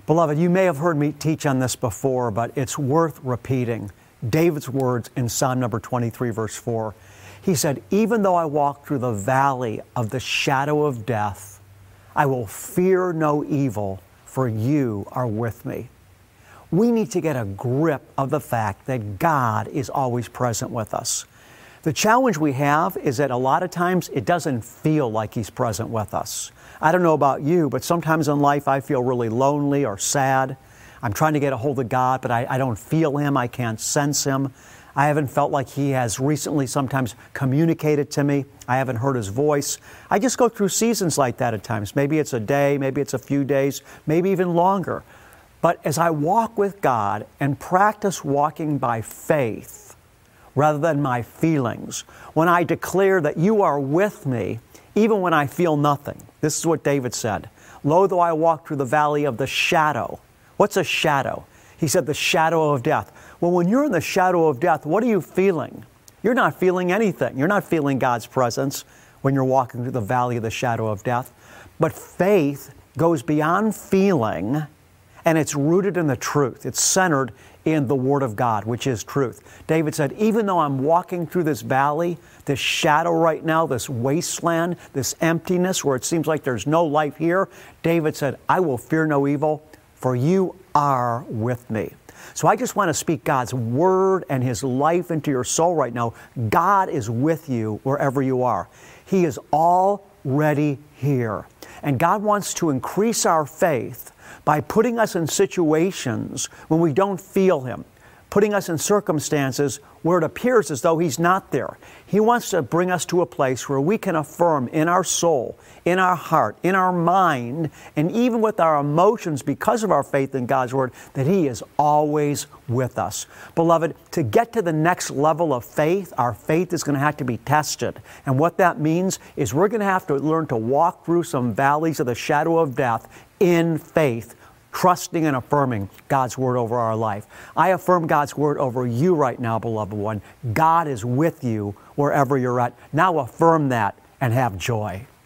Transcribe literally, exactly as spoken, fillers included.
Beloved, you may have heard me teach on this before, but it's worth repeating. David's words in Psalm number twenty-three, verse four. He said, even though I walk through the valley of the shadow of death, I will fear no evil, for you are with me. We need to get a grip of the fact that God is always present with us. The challenge we have is that a lot of times it doesn't feel like He's present with us. I don't know about you, but sometimes in life I feel really lonely or sad. I'm trying to get a hold of God, but I, I don't feel Him. I can't sense Him. I haven't felt like He has recently sometimes communicated to me. I haven't heard His voice. I just go through seasons like that at times. Maybe it's a day, maybe it's a few days, maybe even longer. But as I walk with God and practice walking by faith rather than my feelings, when I declare that you are with me, even when I feel nothing. This is what David said. Lo, though I walk through the valley of the shadow. What's a shadow? He said the shadow of death. Well, when you're in the shadow of death, what are you feeling? You're not feeling anything. You're not feeling God's presence when you're walking through the valley of the shadow of death. But faith goes beyond feeling, and it's rooted in the truth. It's centered in the Word of God, which is truth. David said, even though I'm walking through this valley, this shadow right now, this wasteland, this emptiness where it seems like there's no life here, David said, I will fear no evil, for you are with me. So I just want to speak God's Word and His life into your soul right now. God is with you wherever you are. He is already here. And God wants to increase our faith by putting us in situations when we don't feel Him, putting us in circumstances where it appears as though He's not there. He wants to bring us to a place where we can affirm in our soul, in our heart, in our mind, and even with our emotions because of our faith in God's Word, that He is always with us. Beloved, to get to the next level of faith, our faith is going to have to be tested. And what that means is we're going to have to learn to walk through some valleys of the shadow of death in faith, trusting and affirming God's Word over our life. I affirm God's Word over you right now, beloved one. God is with you wherever you're at. Now affirm that and have joy.